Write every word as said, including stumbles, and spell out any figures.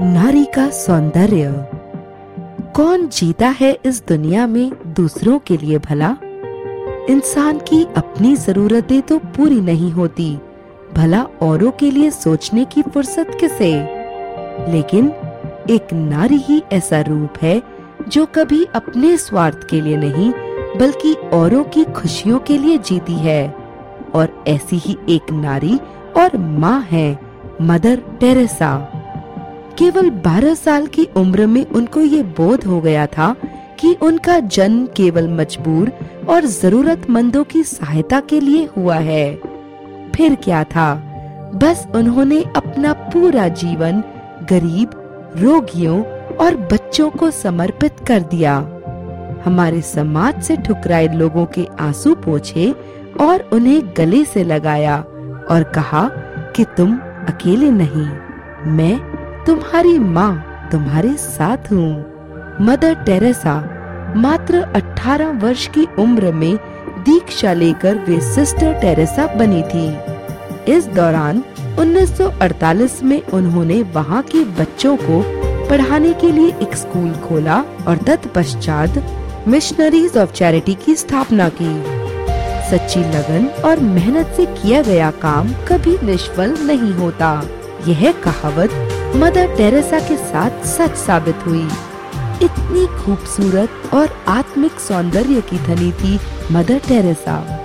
नारी का सौंदर्य। कौन जीता है इस दुनिया में दूसरों के लिए भला? इंसान की अपनी जरूरतें तो पूरी नहीं होती, भला औरों के लिए सोचने की फुर्सत किसे? लेकिन एक नारी ही ऐसा रूप है जो कभी अपने स्वार्थ के लिए नहीं बल्कि औरों की खुशियों के लिए जीती है। और ऐसी ही एक नारी और माँ है मदर टेरेसा। केवल बारह साल की उम्र में उनको ये बोध हो गया था कि उनका जन्म केवल मजबूर और जरूरतमंदों की सहायता के लिए हुआ है। फिर क्या था, बस उन्होंने अपना पूरा जीवन गरीब, रोगियों और बच्चों को समर्पित कर दिया। हमारे समाज से ठुकराए लोगों के आंसू पोंछे और उन्हें गले से लगाया और कहा कि तुम अकेले नहीं, मैं तुम्हारी माँ तुम्हारे साथ हूँ। मदर टेरेसा मात्र अठारह वर्ष की उम्र में दीक्षा लेकर वे सिस्टर टेरेसा बनी थी। इस दौरान उन्नीस सौ अड़तालीस में उन्होंने वहाँ के बच्चों को पढ़ाने के लिए एक स्कूल खोला और तत्पश्चात मिशनरीज ऑफ चैरिटी की स्थापना की। सच्ची लगन और मेहनत से किया गया काम कभी निष्फल नहीं होता। यह कहावत मदर टेरेसा के साथ सच साबित हुई। इतनी खूबसूरत और आत्मिक सौंदर्य की धनी थी मदर टेरेसा।